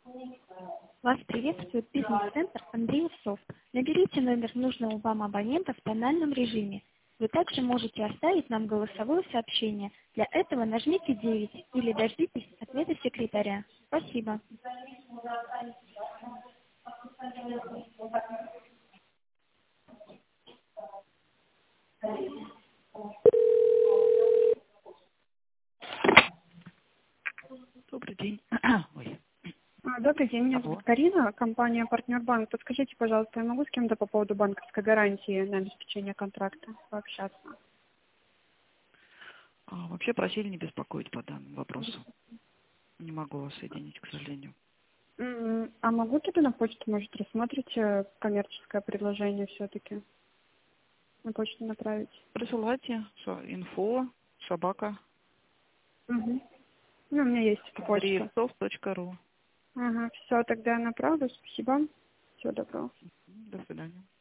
Вас приветствует бизнес-центр Андреев Софт. Наберите номер нужного вам абонента в тональном режиме. Вы также можете оставить нам голосовое сообщение. Для этого нажмите 9 или дождитесь ответа секретаря. Спасибо. Добрый день. Ой. Добрый день, меня Алло. зовут Карина, компания «Партнер Банк». Подскажите, пожалуйста, я могу с кем-то по поводу банковской гарантии на обеспечение контракта пообщаться? Вообще просили не беспокоить по данному вопросу. Не могу вас соединить, к сожалению. А могу тогда на почту, может, рассмотрите коммерческое предложение все-таки? На почту направить? Присылайте инфо собака Угу. Ну, у меня есть почта. andreevsoft.ru. Ага, все, тогда я направлю. Спасибо. Всего доброго. До свидания.